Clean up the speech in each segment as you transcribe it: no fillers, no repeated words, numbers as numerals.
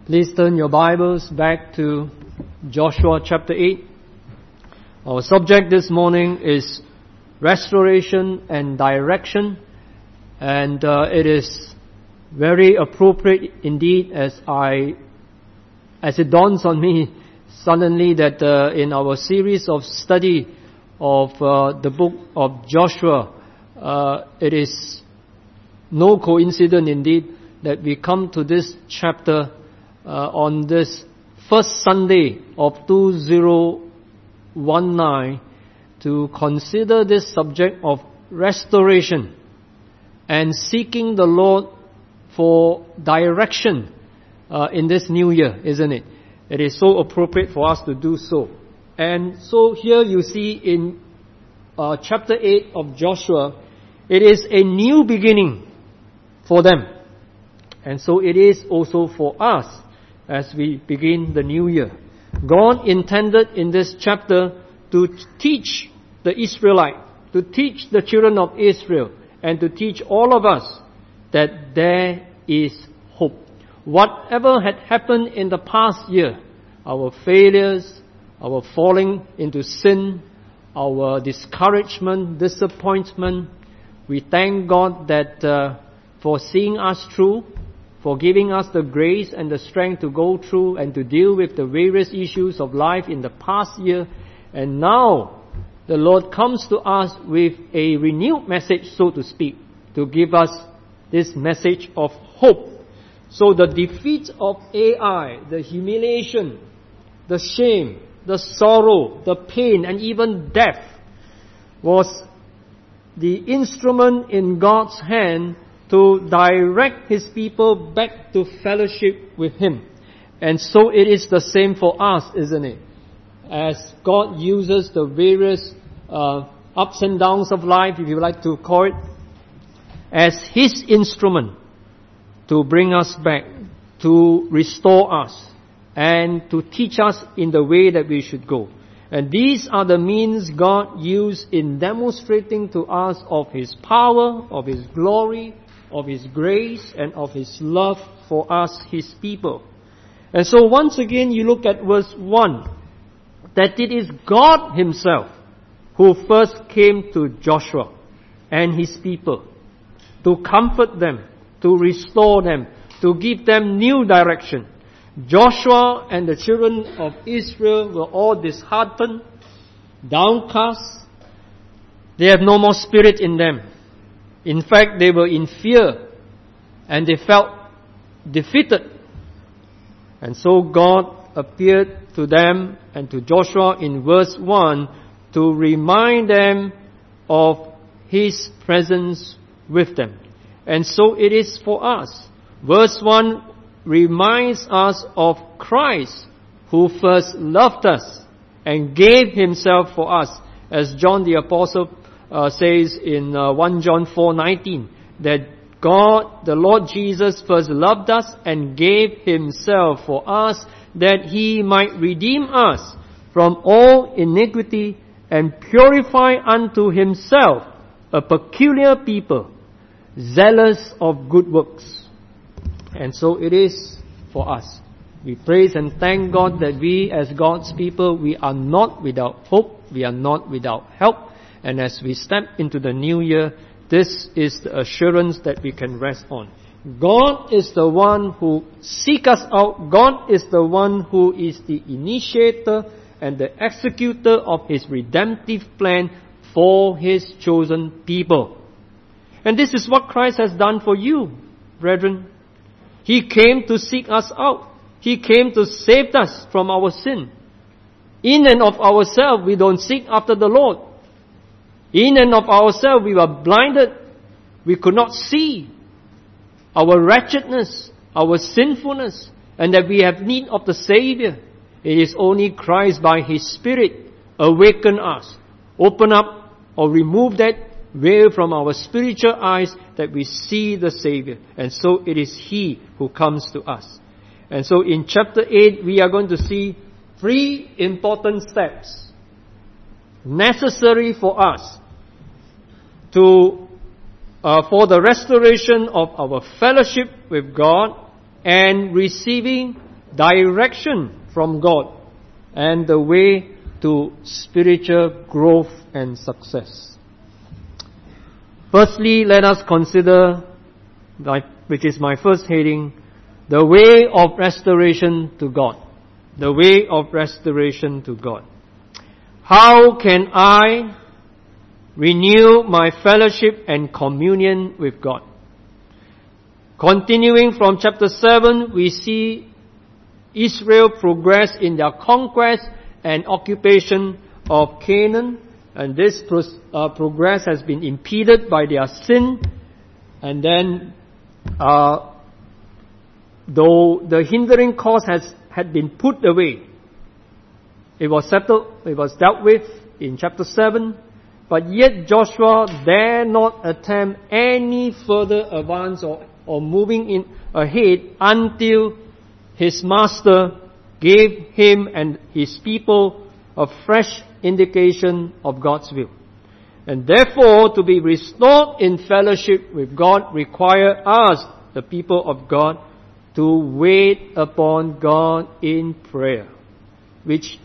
Please turn your Bibles back to Joshua chapter 8. Our subject this morning is restoration and direction, and it is very appropriate indeed as it dawns on me suddenly that in our series of study of the book of Joshua, it is no coincidence indeed that we come to this chapter on this first Sunday of 2019 to consider this subject of restoration and seeking the Lord for direction in this new year, isn't it? It is so appropriate for us to do so. And so here you see in chapter 8 of Joshua, it is a new beginning for them. And so it is also for us as we begin the new year. God intended in this chapter to teach the Israelites, to teach the children of Israel, and to teach all of us that there is hope. Whatever had happened in the past year, our failures, our falling into sin, our discouragement, disappointment, we thank God that for seeing us through, for giving us the grace and the strength to go through and to deal with the various issues of life in the past year. And now the Lord comes to us with a renewed message, so to speak, to give us this message of hope. So the defeat of Ai, the humiliation, the shame, the sorrow, the pain, and even death was the instrument in God's hand to direct His people back to fellowship with Him. And so it is the same for us, isn't it? As God uses the various ups and downs of life, if you like to call it, as His instrument to bring us back, to restore us, and to teach us in the way that we should go. And these are the means God used in demonstrating to us of His power, of His glory, of His grace, and of His love for us, His people. And so once again you look at verse 1, that it is God Himself who first came to Joshua and his people to comfort them, to restore them, to give them new direction. Joshua and the children of Israel were all disheartened, downcast. They have no more spirit in them. In fact, they were in fear and they felt defeated. And so God appeared to them and to Joshua in verse 1 to remind them of His presence with them. And so it is for us. Verse 1 reminds us of Christ who first loved us and gave Himself for us. As John the Apostle says in 1 John 4:19, that God, the Lord Jesus, first loved us and gave Himself for us that He might redeem us from all iniquity and purify unto Himself a peculiar people, zealous of good works. And so it is for us. We praise and thank God that we as God's people, we are not without hope, we are not without help. And as we step into the new year, this is the assurance that we can rest on. God is the one who seeks us out. God is the one who is the initiator and the executor of His redemptive plan for His chosen people. And this is what Christ has done for you, brethren. He came to seek us out. He came to save us from our sin. In and of ourselves, we don't seek after the Lord. In and of ourselves, we were blinded. We could not see our wretchedness, our sinfulness, and that we have need of the Savior. It is only Christ by His Spirit awaken us, open up or remove that veil from our spiritual eyes that we see the Savior. And so it is He who comes to us. And so in chapter 8, we are going to see 3 important steps necessary for us for the restoration of our fellowship with God and receiving direction from God and the way to spiritual growth and success. Firstly, let us consider, which is my first heading, the way of restoration to God. The way of restoration to God. How can I renew my fellowship and communion with God? Continuing from chapter 7, we see Israel progress in their conquest and occupation of Canaan, and this progress has been impeded by their sin. And then, though the hindering cause had been put away, it was settled, it was dealt with in chapter 7, but yet Joshua dare not attempt any further advance or moving ahead until his master gave him and his people a fresh indication of God's will. And therefore, to be restored in fellowship with God requires us, the people of God, to wait upon God in prayer, which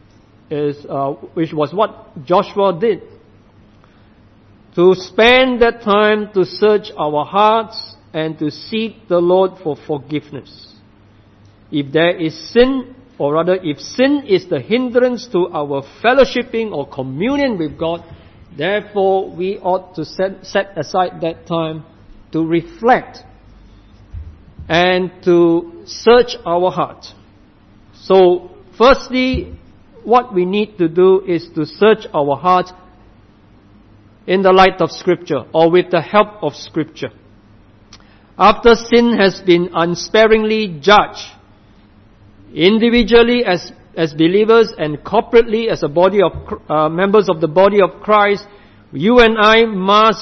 was what Joshua did. To spend that time to search our hearts and to seek the Lord for forgiveness. If there is sin, or rather if sin is the hindrance to our fellowshipping or communion with God, therefore we ought to set aside that time to reflect and to search our heart. So, firstly, what we need to do is to search our heart in the light of Scripture, or with the help of Scripture. After sin has been unsparingly judged, individually as believers and corporately as a body of members of the body of Christ, you and I must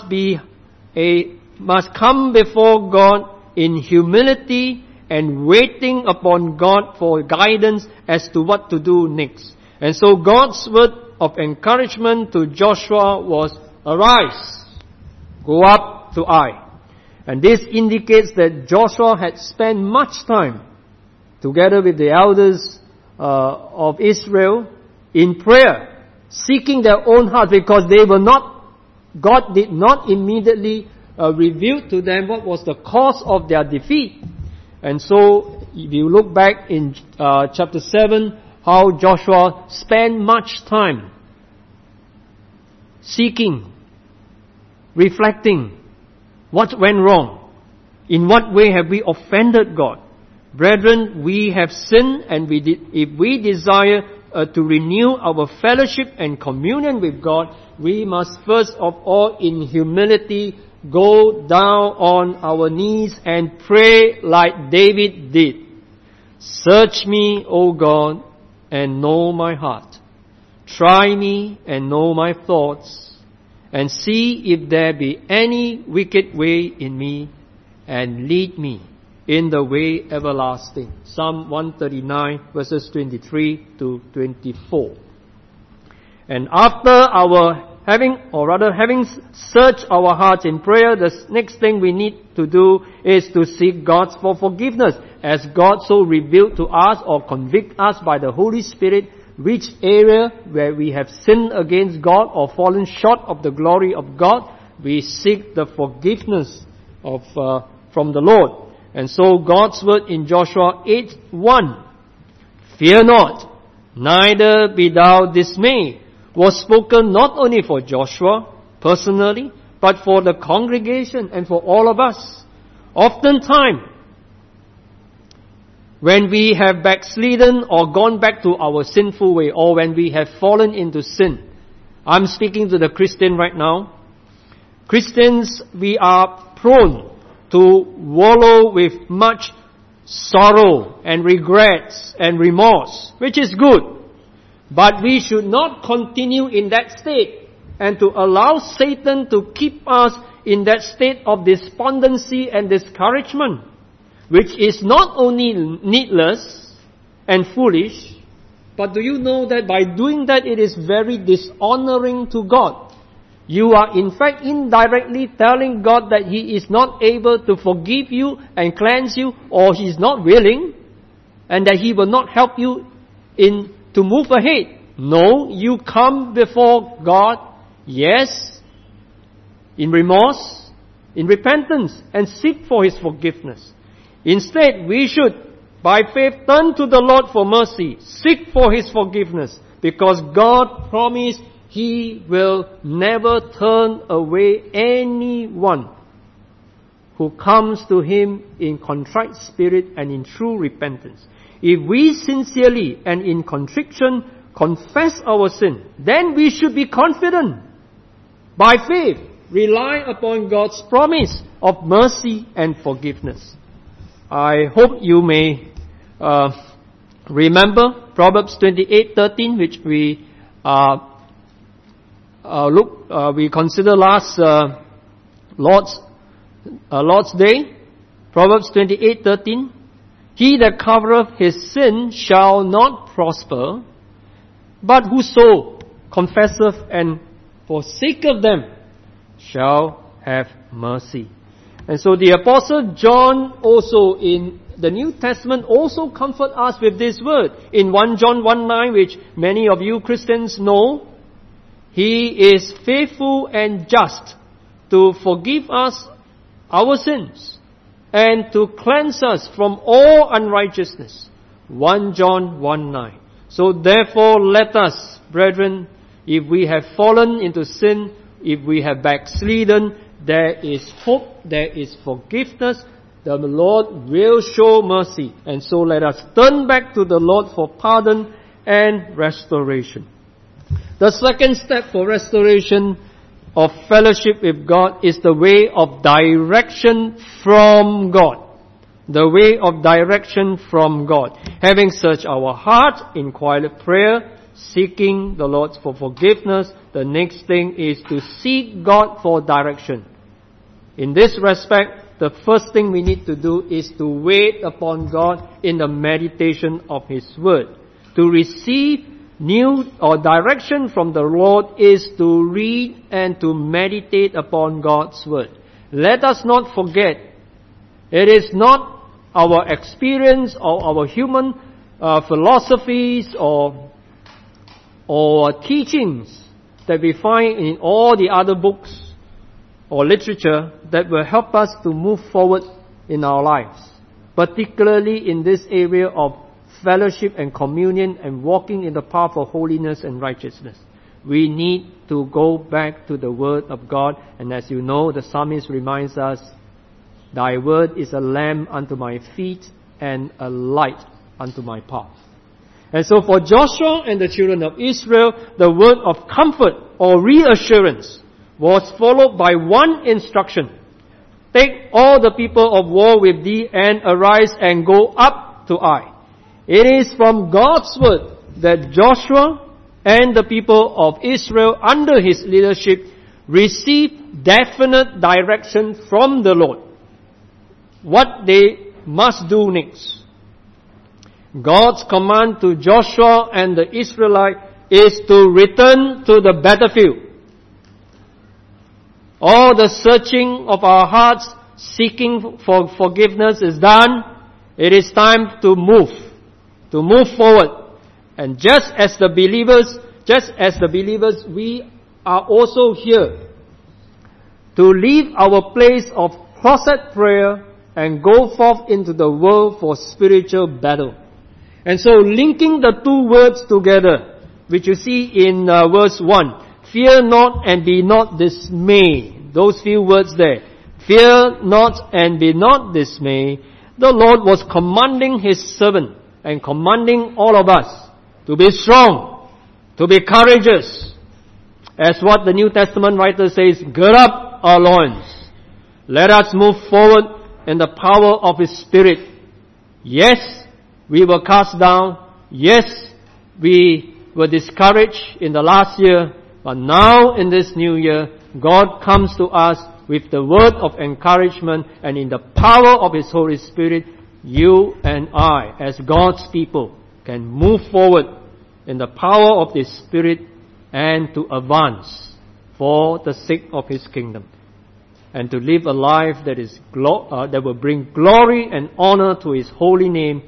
come before God in humility and waiting upon God for guidance as to what to do next. And so God's word of encouragement to Joshua was, "Arise, go up to Ai." And this indicates that Joshua had spent much time together with the elders of Israel in prayer, seeking their own heart, because God did not immediately reveal to them what was the cause of their defeat. And so, if you look back in chapter 7, how Joshua spent much time seeking, reflecting, what went wrong? In what way have we offended God? Brethren, we have sinned, and if we desire to renew our fellowship and communion with God, we must first of all in humility go down on our knees and pray like David did. "Search me, O God, and know my heart. Try me and know my thoughts, and see if there be any wicked way in me, and lead me in the way everlasting." Psalm 139 verses 23 to 24. And after having searched our hearts in prayer, the next thing we need to do is to seek God for forgiveness, as God so revealed to us or convict us by the Holy Spirit which area where we have sinned against God or fallen short of the glory of God. We seek the forgiveness from the Lord. And so God's word in Joshua 8:1, "Fear not, neither be thou dismayed," was spoken not only for Joshua personally, but for the congregation and for all of us. Oftentimes, when we have backslidden or gone back to our sinful way, or when we have fallen into sin, I'm speaking to the Christian right now. Christians, we are prone to wallow with much sorrow and regrets and remorse, which is good. But we should not continue in that state and to allow Satan to keep us in that state of despondency and discouragement, which is not only needless and foolish, but do you know that by doing that it is very dishonoring to God? You are in fact indirectly telling God that He is not able to forgive you and cleanse you, or He is not willing. and that He will not help you to move ahead. No, you come before God, yes, in remorse, in repentance, and seek for His forgiveness. Instead, we should, by faith, turn to the Lord for mercy, seek for His forgiveness, because God promised He will never turn away anyone who comes to Him in contrite spirit and in true repentance. If we sincerely and in contrition confess our sin, then we should be confident, by faith, rely upon God's promise of mercy and forgiveness. I hope you may remember Proverbs 28:13, which we we consider last Lord's Day. Proverbs 28:13. He that covereth his sin shall not prosper, but whoso confesseth and forsaketh them shall have mercy. And so the Apostle John also in the New Testament also comfort us with this word. In 1 John 1:9, which many of you Christians know, He is faithful and just to forgive us our sins and to cleanse us from all unrighteousness. 1 John 1:9. So therefore let us, brethren, if we have fallen into sin, if we have backslidden, there is hope, there is forgiveness. The Lord will show mercy. And so let us turn back to the Lord for pardon and restoration. The second step for restoration of fellowship with God is the way of direction from God. The way of direction from God. Having searched our heart in quiet prayer, seeking the Lord for forgiveness, the next thing is to seek God for direction. In this respect, the first thing we need to do is to wait upon God in the meditation of His Word. To receive new or direction from the Lord is to read and to meditate upon God's Word. Let us not forget, it is not our experience or our human philosophies or teachings that we find in all the other books or literature that will help us to move forward in our lives, particularly in this area of fellowship and communion and walking in the path of holiness and righteousness. We need to go back to the Word of God, and as you know, the psalmist reminds us, Thy Word is a lamp unto my feet and a light unto my path. And so for Joshua and the children of Israel, the word of comfort or reassurance was followed by one instruction. Take all the people of war with thee and arise and go up to Ai. It is from God's word that Joshua and the people of Israel under his leadership received definite direction from the Lord. What they must do next. God's command to Joshua and the Israelites is to return to the battlefield. All the searching of our hearts, seeking for forgiveness is done. It is time to move forward. And just as the believers, we are also here to leave our place of closet prayer and go forth into the world for spiritual battle. And so linking the two words together, which you see in verse 1, fear not and be not dismayed. Those few words there. Fear not and be not dismayed. The Lord was commanding His servant and commanding all of us to be strong, to be courageous. As what the New Testament writer says, gird up our loins. Let us move forward in the power of His Spirit. Yes, we were cast down. Yes, we were discouraged in the last year. But now in this new year, God comes to us with the word of encouragement, and in the power of His Holy Spirit, you and I, as God's people, can move forward in the power of His Spirit and to advance for the sake of His kingdom, and to live a life that is that will bring glory and honor to His holy name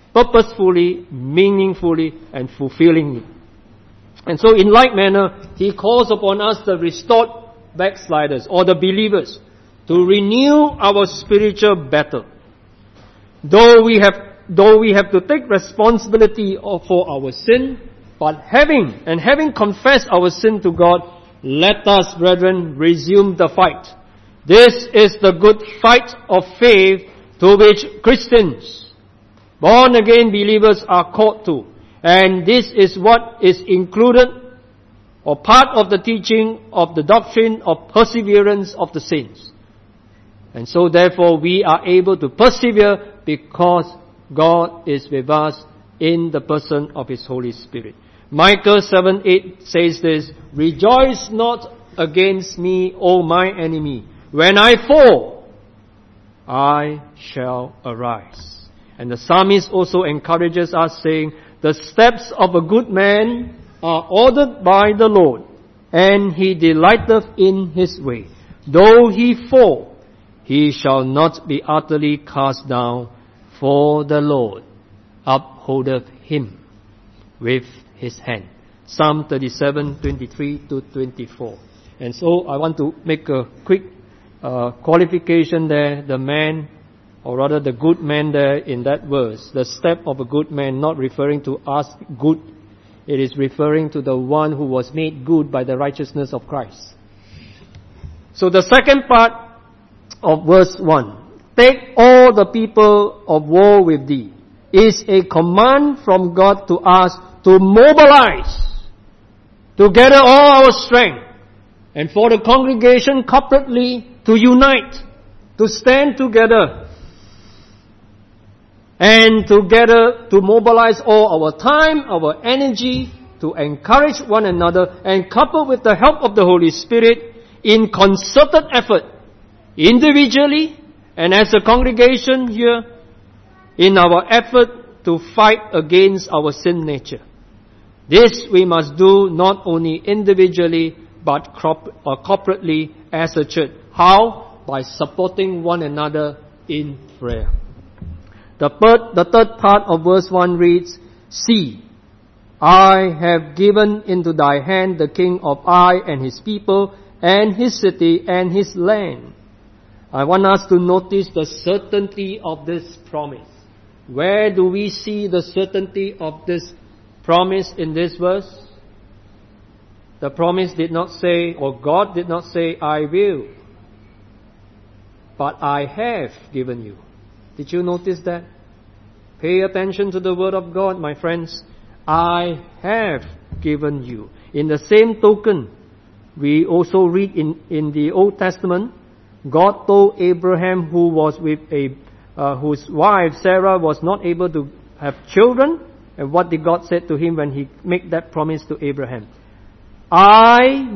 purposefully, meaningfully, and fulfillingly. And so in like manner, He calls upon us, the restored backsliders, or the believers, to renew our spiritual battle. Though we have to take responsibility for our sin, but having confessed our sin to God, let us, brethren, resume the fight. This is the good fight of faith to which Christians, born again believers, are called to. And this is what is included or part of the teaching of the doctrine of perseverance of the saints. And so therefore we are able to persevere because God is with us in the person of His Holy Spirit. Micah 7:8 says this, "Rejoice not against me, O my enemy. When I fall, I shall arise." And the psalmist also encourages us, saying, "The steps of a good man are ordered by the Lord, and he delighteth in his way. Though he fall, he shall not be utterly cast down, for the Lord upholdeth him with His hand." Psalm 37:23-24. And so I want to make a quick qualification there. The man, or rather the good man there in that verse, the step of a good man, not referring to us good. It is referring to the one who was made good by the righteousness of Christ. So the second part of verse 1, "Take all the people of war with thee," is a command from God to us to mobilize, to gather all our strength, and for the congregation corporately to unite, to stand together, and together to mobilize all our time, our energy, to encourage one another, and coupled with the help of the Holy Spirit, in concerted effort, individually and as a congregation here, in our effort to fight against our sin nature. This we must do not only individually, but corporately as a church. How? By supporting one another in prayer. The third part of verse 1 reads, "See, I have given into thy hand the king of Ai and his people, and his city and his land." I want us to notice the certainty of this promise. Where do we see the certainty of this promise in this verse? The promise did not say, or God did not say, "I will," but "I have given you." Did you notice that? Pay attention to the word of God, my friends. "I have given you." In the same token, we also read in the Old Testament, God told Abraham, who was with whose wife Sarah was not able to have children, and what did God say to him when He made that promise to Abraham? "I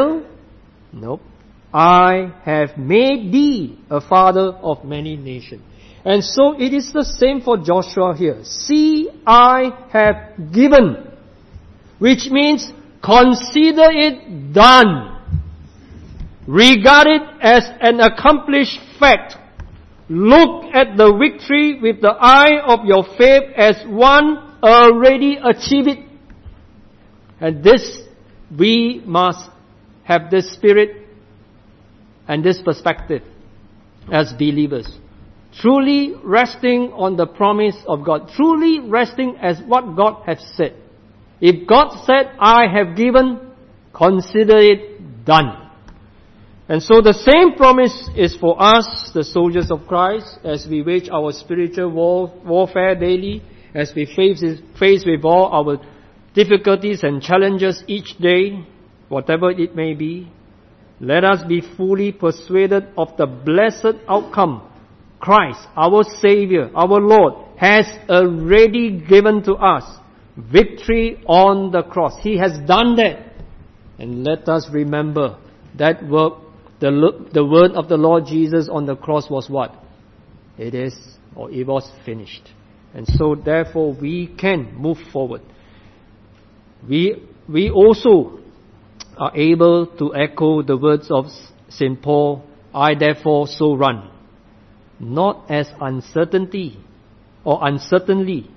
have made thee a father of many nations." And so it is the same for Joshua here. "See, I have given," which means consider it done. Regard it as an accomplished fact. Look at the victory with the eye of your faith as one already achieved. And this, we must have this spirit and this perspective as believers. Truly resting on the promise of God. Truly resting as what God has said. If God said, "I have given," consider it done. And so the same promise is for us, the soldiers of Christ, as we wage our spiritual warfare daily, as we face with all our difficulties and challenges each day, whatever it may be. Let us be fully persuaded of the blessed outcome Christ, our Savior, our Lord, has already given to us. Victory on the cross. He has done that. And let us remember that work. The word of the Lord Jesus on the cross was what? It was finished. And so therefore we can move forward. We also are able to echo the words of St. Paul, "I therefore so run, not as uncertainly,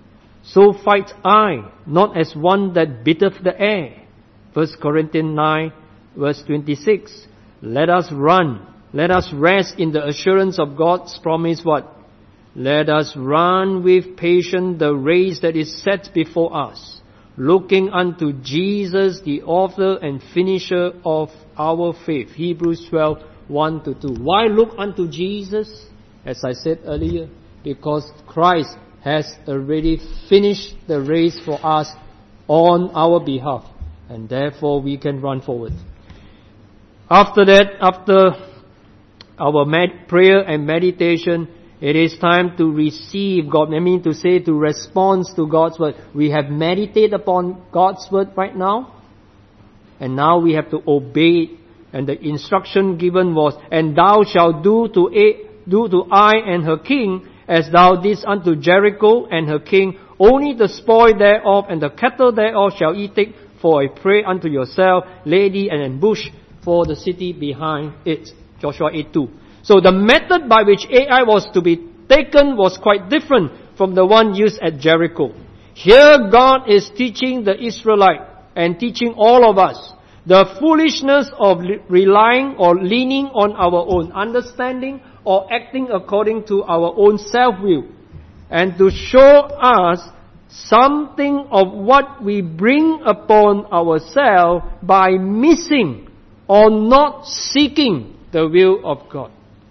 So fight I, not as one that beateth the air. 1 Corinthians 9, verse 26. Let us run. Let us rest in the assurance of God's promise. What? Let us run with patience the race that is set before us, looking unto Jesus, the author and finisher of our faith. Hebrews 12, 1-2. Why look unto Jesus? As I said earlier, because Christ has already finished the race for us on our behalf, and therefore we can run forward. After that, after our prayer and meditation, it is time to receive God. I mean to say, to respond to God's word. We have meditated upon God's word right now, and now we have to obey it. And the instruction given was, and thou shalt do to Ai and her king as thou didst unto Jericho and her king. Only the spoil thereof and the cattle thereof shall ye take for a prey unto yourself, lay thee an ambush for the city behind it. Joshua 8:2. So the method by which Ai was to be taken was quite different from the one used at Jericho. Here God is teaching the Israelite and teaching all of us the foolishness of relying or leaning on our own understanding or acting according to our own self-will, and to show us something of what we bring upon ourselves by missing or not seeking the will of God.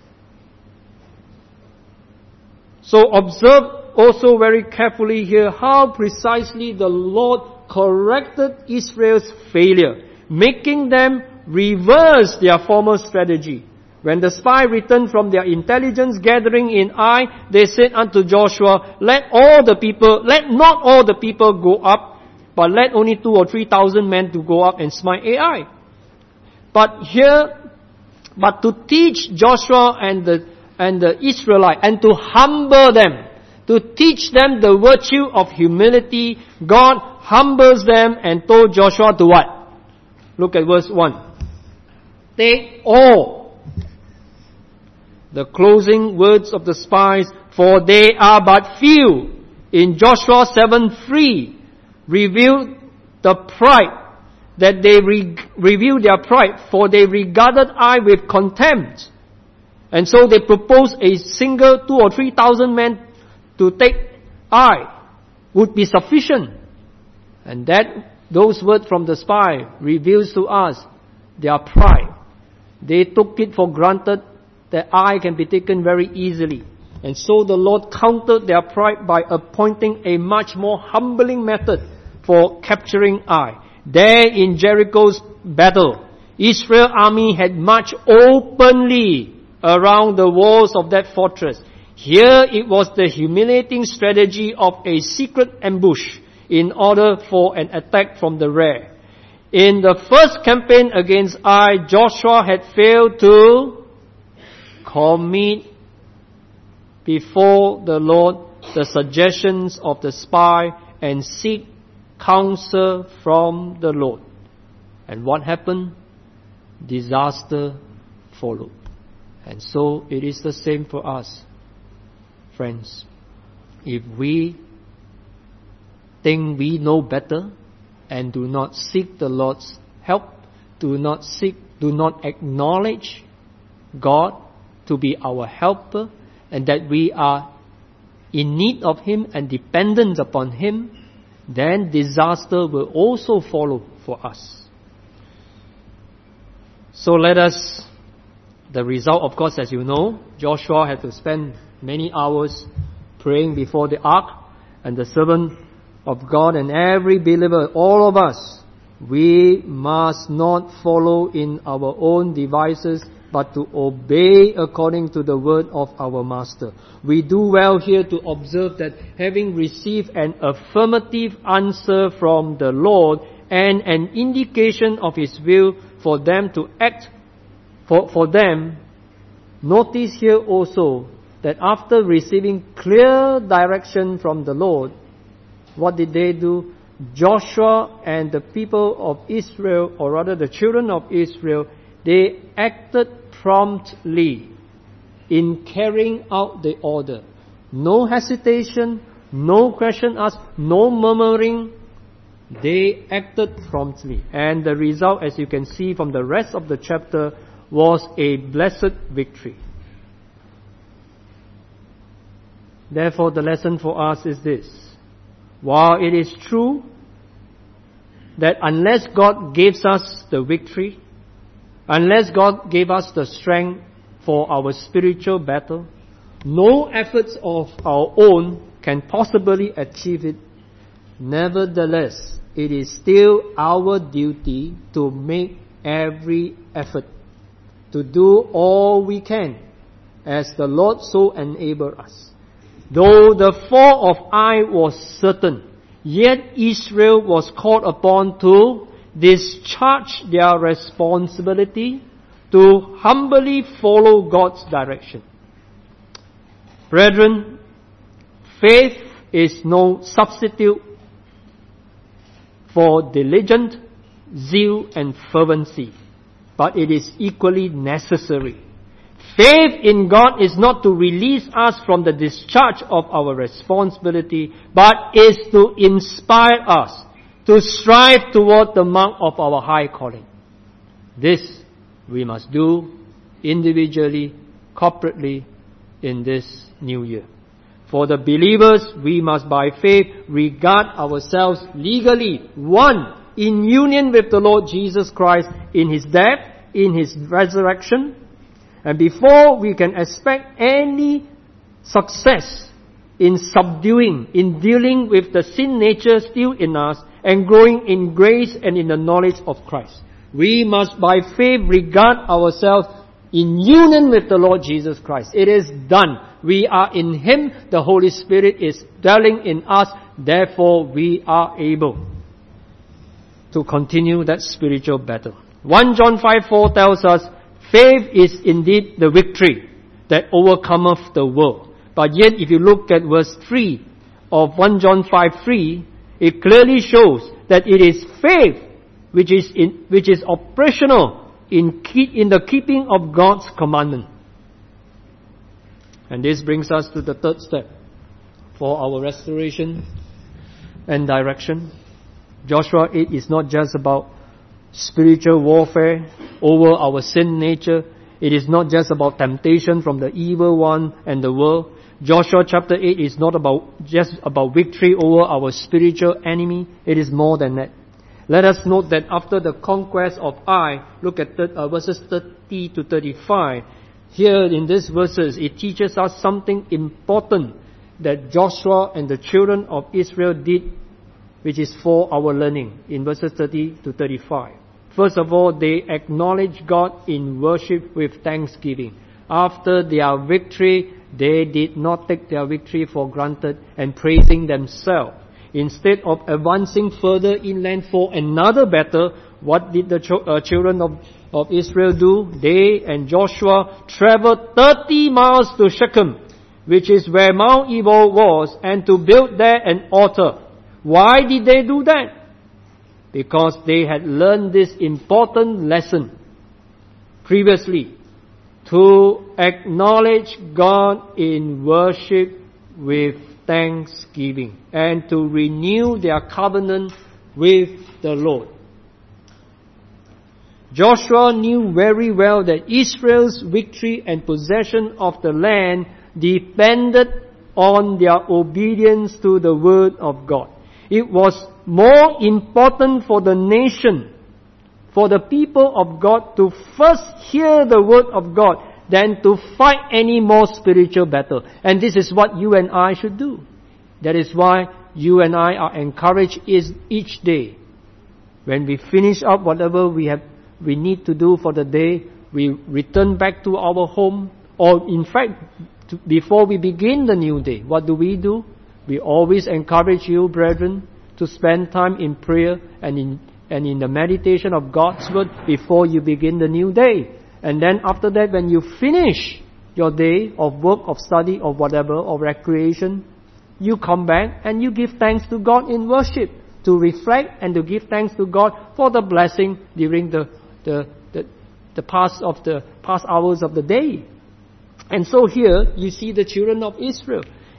So observe also very carefully here how precisely the Lord corrected Israel's failure, making them reverse their former strategy. When the spy returned from their intelligence gathering in Ai, they said unto Joshua, let not all the people go up, but let only 2,000 or 3,000 men to go up and smite Ai. But to teach Joshua and the Israelite, and to humble them, to teach them the virtue of humility, God humbles them and told Joshua to what? Look at verse 1. Take all. The closing words of the spies, for they are but few, in Joshua 7:3, revealed the pride, that they revealed their pride, for they regarded Ai with contempt. And so they proposed a single 2,000 or 3,000 men to take Ai would be sufficient. And those words from the spy reveals to us their pride. They took it for granted that Ai can be taken very easily. And so the Lord countered their pride by appointing a much more humbling method for capturing Ai. There in Jericho's battle, Israel's army had marched openly around the walls of that fortress. Here it was the humiliating strategy of a secret ambush in order for an attack from the rear. In the first campaign against Ai, Joshua had failed to commit before the Lord the suggestions of the spy and seek counsel from the Lord. And what happened? Disaster followed. And so it is the same for us, friends. If we think we know better and do not seek the Lord's help, do not acknowledge God to be our helper, and that we are in need of Him and dependent upon Him, then disaster will also follow for us. So the result, of course, as you know, Joshua had to spend many hours praying before the ark, and the servant of God and every believer, all of us, we must not follow in our own devices, but to obey according to the word of our Master. We do well here to observe that having received an affirmative answer from the Lord and an indication of His will for them to act, for them, notice here also that after receiving clear direction from the Lord, what did they do? Joshua and the people of Israel, or rather the children of Israel, they acted promptly in carrying out the order. No hesitation, no question asked, no murmuring. They acted promptly. And the result, as you can see from the rest of the chapter, was a blessed victory. Therefore, the lesson for us is this. While it is true that unless God gives us the victory, unless God gave us the strength for our spiritual battle, no efforts of our own can possibly achieve it. Nevertheless, it is still our duty to make every effort, to do all we can, as the Lord so enable us. Though the fall of Ai was certain, yet Israel was called upon to discharge their responsibility to humbly follow God's direction. Brethren, faith is no substitute for diligent zeal and fervency, but it is equally necessary. Faith in God is not to release us from the discharge of our responsibility, but is to inspire us to strive toward the mark of our high calling. This we must do individually, corporately, in this new year. For the believers, we must by faith regard ourselves legally, one, in union with the Lord Jesus Christ in His death, in His resurrection. And before we can expect any success in subduing, in dealing with the sin nature still in us and growing in grace and in the knowledge of Christ, we must by faith regard ourselves in union with the Lord Jesus Christ. It is done. We are in Him. The Holy Spirit is dwelling in us. Therefore, we are able to continue that spiritual battle. 1 John 5:4 tells us, faith is indeed the victory that overcometh the world. But yet, if you look at verse 3 of 1 John 5:3, it clearly shows that it is faith which is operational in the keeping of God's commandment. And this brings us to the third step for our restoration and direction. Joshua 8 is not just about spiritual warfare over our sin nature. It is not just about temptation from the evil one and the world. Joshua chapter 8 is not just about victory over our spiritual enemy. It is more than that. Let us note that after the conquest of Ai, look at verses 30 to 35. Here in these verses, it teaches us something important that Joshua and the children of Israel did, which is for our learning in verses 30 to 35. First of all, they acknowledged God in worship with thanksgiving. After their victory, they did not take their victory for granted and praising themselves. Instead of advancing further inland for another battle, what did the children of Israel do? They and Joshua traveled 30 miles to Shechem, which is where Mount Ebal was, and to build there an altar. Why did they do that? Because they had learned this important lesson previously, to acknowledge God in worship with thanksgiving and to renew their covenant with the Lord. Joshua knew very well that Israel's victory and possession of the land depended on their obedience to the word of God. It was more important for the nation, for the people of God, to first hear the word of God than to fight any more spiritual battle. And this is what you and I should do. That is why you and I are encouraged each day. When we finish up whatever we need to do for the day, we return back to our home, or in fact, before we begin the new day, what do? We always encourage you, brethren, to spend time in prayer and in the meditation of God's word before you begin the new day. And then after that, when you finish your day of work, of study, or whatever, of recreation, you come back and you give thanks to God in worship, to reflect and to give thanks to God for the blessing during the past hours of the day. And so here you see the children of Israel.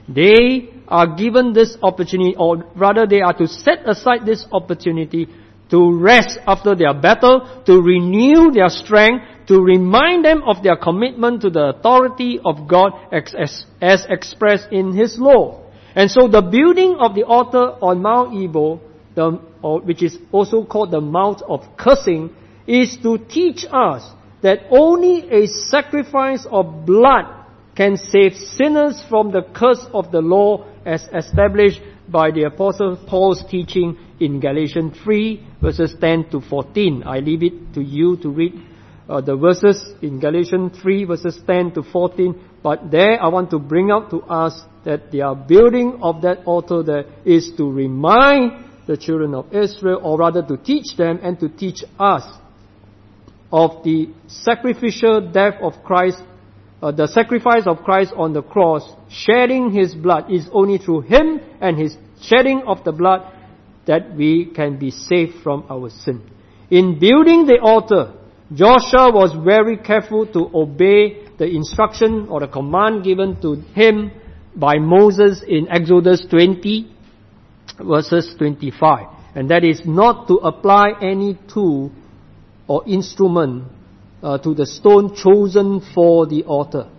They are given this opportunity, or rather they are to set aside this opportunity to rest after their battle, to renew their strength, to remind them of their commitment to the authority of God as expressed in His law. And so the building of the altar on Mount Ebal, which is also called the Mount of Cursing, is to teach us that only a sacrifice of blood can save sinners from the curse of the law as established by the Apostle Paul's teaching in Galatians 3 verses 10 to 14. I leave it to you to read the verses in Galatians 3 verses 10 to 14. But there I want to bring out to us that the building of that altar there is to remind the children of Israel, or rather to teach them and to teach us of the sacrificial death of Christ, the sacrifice of Christ on the cross, shedding His blood. Is only through Him and His shedding of the blood that we can be saved from our sin. In building the altar, Joshua was very careful to obey the instruction or the command given to him by Moses in Exodus 20 verses 25. And that is not to apply any tool or instrument to the stone chosen for the altar.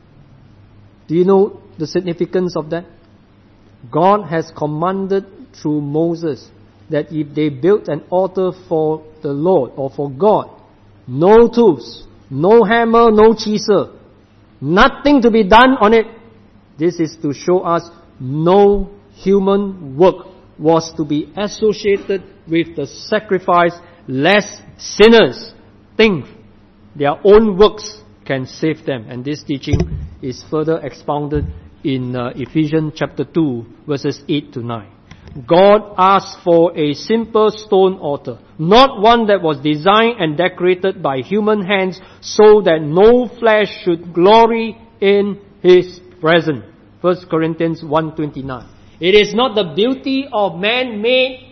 Do you know the significance of that? God has commanded through Moses that if they built an altar for the Lord or for God, no tools, no hammer, no chisel, nothing to be done on it. This is to show us no human work was to be associated with the sacrifice, lest sinners think their own works can save them. And this teaching is further expounded in Ephesians chapter 2 verses 8 to 9. God asked for a simple stone altar, not one that was designed and decorated by human hands, so that no flesh should glory in His presence. 1 Corinthians 1:29. It is not the beauty of man-made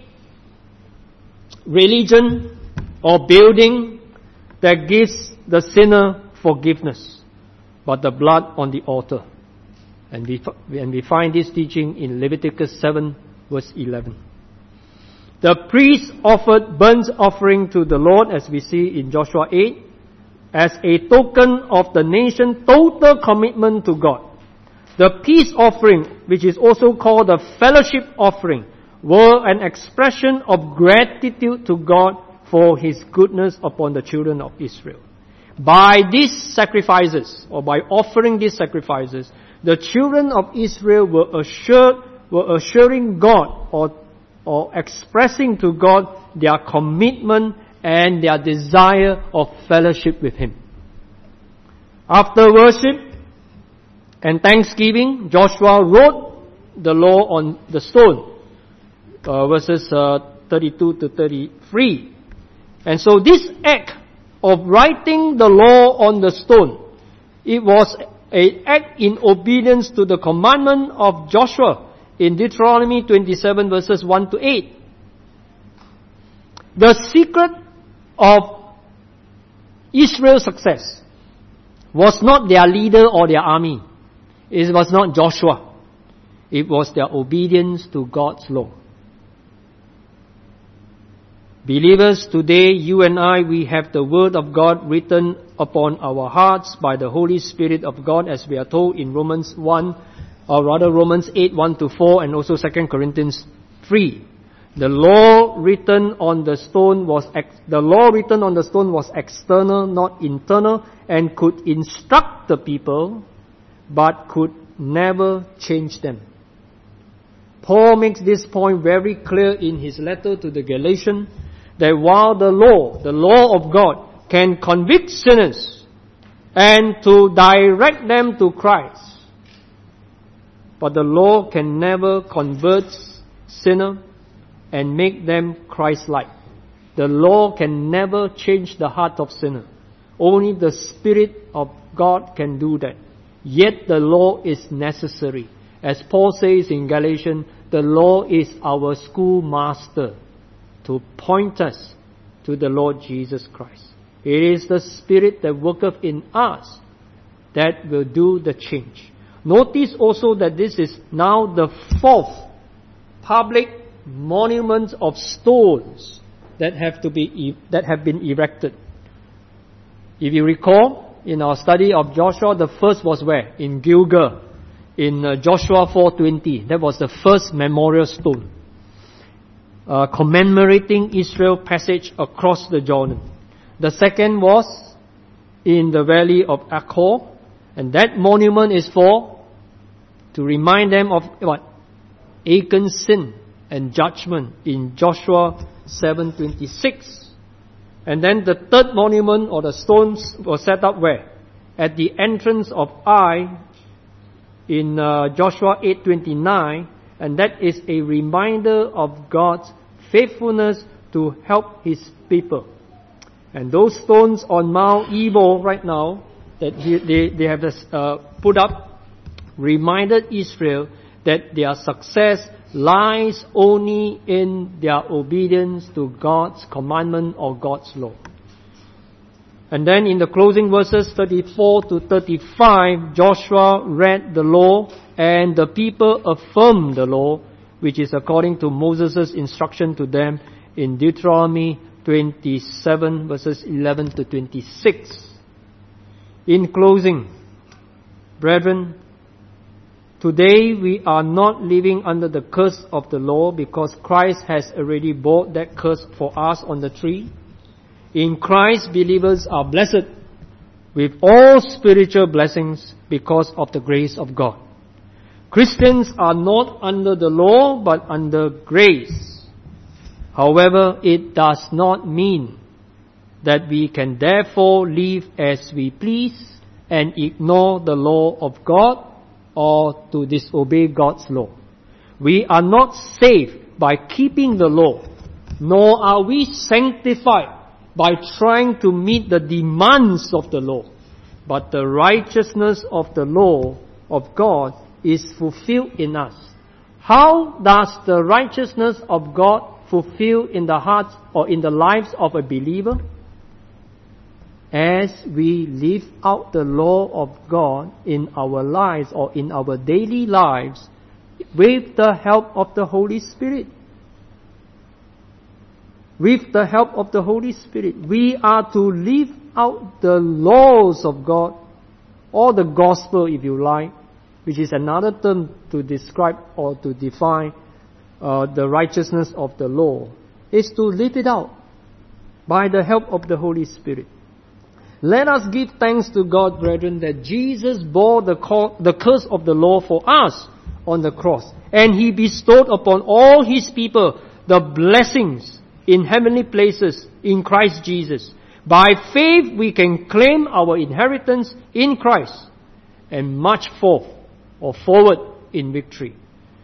religion or building that gives the sinner forgiveness, but the blood on the altar. And we find this teaching in Leviticus 7 verse 11. The priest offered burnt offering to the Lord, as we see in Joshua 8, as a token of the nation's total commitment to God. The peace offering, which is also called the fellowship offering, were an expression of gratitude to God for His goodness upon the children of Israel. By these sacrifices, or by offering these sacrifices, the children of Israel were assuring God or expressing to God their commitment and their desire of fellowship with Him. After worship and thanksgiving, Joshua wrote the law on the stone, verses 32 to 33. And so this act of writing the law on the stone, it was an act in obedience to the commandment of Joshua in Deuteronomy 27 verses 1 to 8. The secret of Israel's success was not their leader or their army. It was not Joshua. It was their obedience to God's law. Believers, today, you and I, we have the Word of God written upon our hearts by the Holy Spirit of God, as we are told in Romans 8, 1 to 4, and also 2 Corinthians 3. The law written on the stone was external, not internal, and could instruct the people, but could never change them. Paul makes this point very clear in his letter to the Galatians, that while the law of God can convict sinners and to direct them to Christ, but the law can never convert sinner and make them Christ-like. The law can never change the heart of sinner. Only the Spirit of God can do that. Yet the law is necessary. As Paul says in Galatians, the law is our schoolmaster to point us to the Lord Jesus Christ. It is the Spirit that worketh in us that will do the change. Notice also that this is now the fourth public monument of stones that have been erected. If you recall, in our study of Joshua, the first was where? In Gilgal, in Joshua 4:20. That was the first memorial stone, commemorating Israel's passage across the Jordan. The second was in the valley of Achor, and that monument is to remind them of what? Achan's sin and judgment in Joshua 7:26. And then the third monument, or the stones, were set up where? At the entrance of Ai in Joshua 8:29, and that is a reminder of God's faithfulness to help His people. And those stones on Mount Ebal right now that they have put up reminded Israel that their success lies only in their obedience to God's commandment or God's law. And then in the closing verses 34 to 35, Joshua read the law and the people affirmed the law, which is according to Moses' instruction to them in Deuteronomy 27 verses 11 to 26. In closing, brethren, today we are not living under the curse of the law because Christ has already bore that curse for us on the tree. In Christ, believers are blessed with all spiritual blessings because of the grace of God. Christians are not under the law but under grace. However, it does not mean that we can therefore live as we please and ignore the law of God or to disobey God's law. We are not saved by keeping the law, nor are we sanctified by trying to meet the demands of the law. But the righteousness of the law of God is fulfilled in us. How does the righteousness of God fulfill in the hearts or in the lives of a believer? As we live out the law of God in our lives or in our daily lives with the help of the Holy Spirit. With the help of the Holy Spirit, we are to live out the laws of God, or the gospel if you like, which is another term to describe or to define the righteousness of the law, is to live it out by the help of the Holy Spirit. Let us give thanks to God, brethren, that Jesus bore the curse of the law for us on the cross, and He bestowed upon all His people the blessings in heavenly places in Christ Jesus. By faith we can claim our inheritance in Christ and march forward in victory.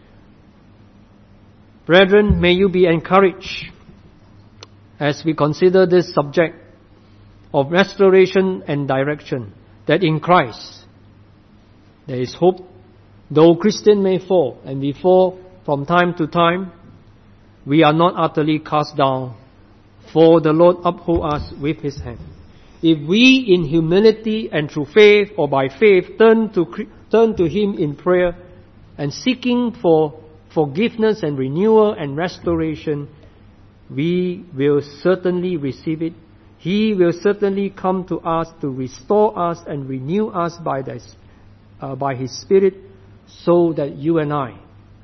Brethren, may you be encouraged as we consider this subject of restoration and direction, that in Christ there is hope. Though Christian may fall, and we fall from time to time, we are not utterly cast down, for the Lord uphold us with His hand. If we in humility and through faith or by faith turn to Him in prayer and seeking for forgiveness and renewal and restoration, we will certainly receive it. He will certainly come to us to restore us and renew us by His Spirit, so that you and I,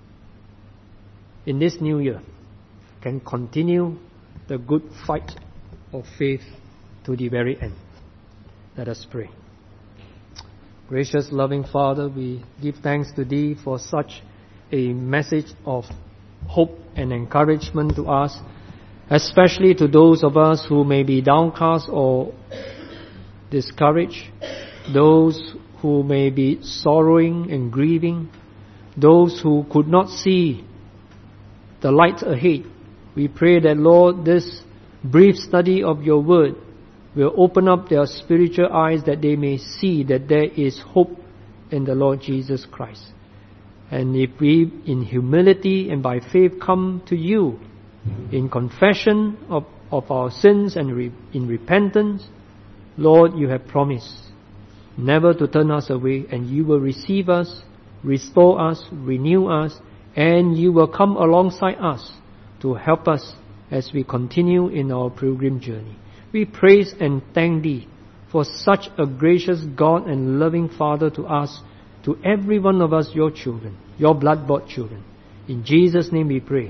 in this new year, can continue the good fight of faith to the very end. Let us pray. Gracious, loving Father, we give thanks to Thee for such a message of hope and encouragement to us, especially to those of us who may be downcast or discouraged, those who may be sorrowing and grieving, those who could not see the light ahead. We pray that, Lord, this brief study of Your Word will open up their spiritual eyes, that they may see that there is hope in the Lord Jesus Christ. And if we in humility and by faith come to You in confession of our sins and in repentance, Lord, You have promised never to turn us away, and You will receive us restore us, renew us, and you will come alongside us to help us as we continue in our pilgrim journey. We praise and thank Thee for such a gracious God and loving Father to us, to every one of us, your children, your blood-bought children. In Jesus' name we pray.